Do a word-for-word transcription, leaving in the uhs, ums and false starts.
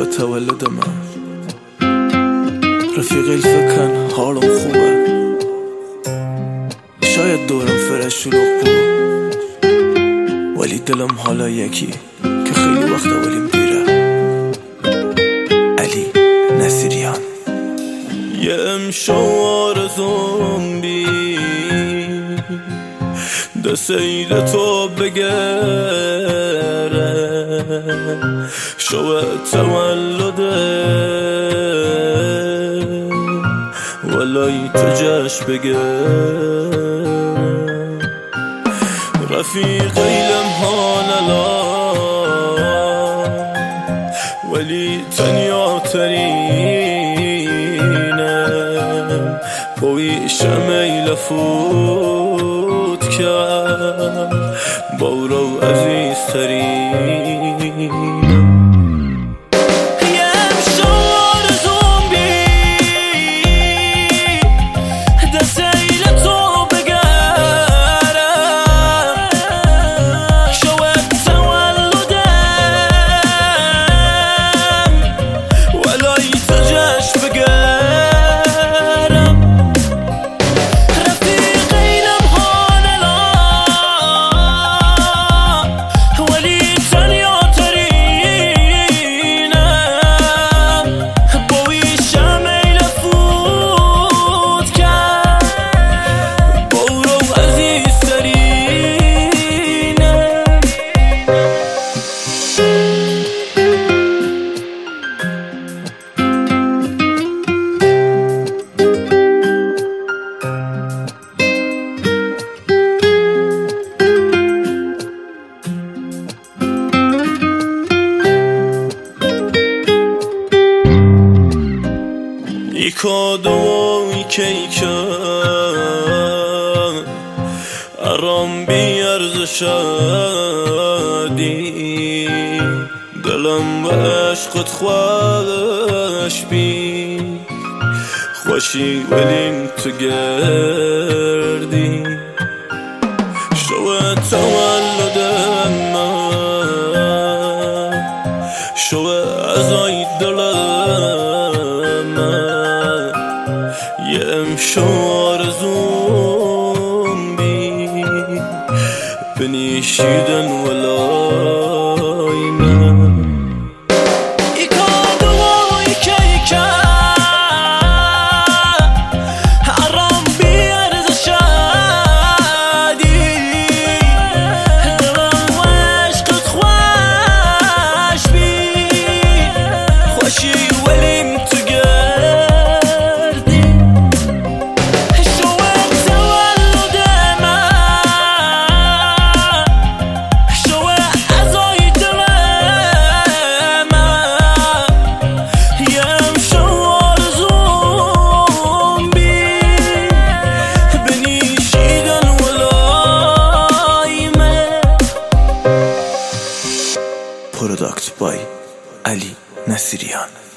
تولد من، رفیقی فکن حالم خوبه، شاید دورم فرش شلوغ بود، ولی دلم حالا یکی که خیلی وقت ولیم دیره. علی نصیریان. یه امشو آرزوم بی ده سیر تو بگره، شو تولده ولای تو جشن بگره. رفیقی لمحان الان ولی تنیا ترینم، بوی شمیل فوت کرد بورو عزیز ترینم. ای کادوی کیکم ارام بی ارزشادی، دلم به عشقت خوش بی خوشی ولیم تو گردی. شو تولد من، شو ازای دلم، یه امشو آرزوم بی بنیشیدن ولای من. ای کادوی کیکم حرام بی ارزشادی، دلم و عشقت خوش بی خوشی ولیم تو گردی. Product by Ali Nasirian.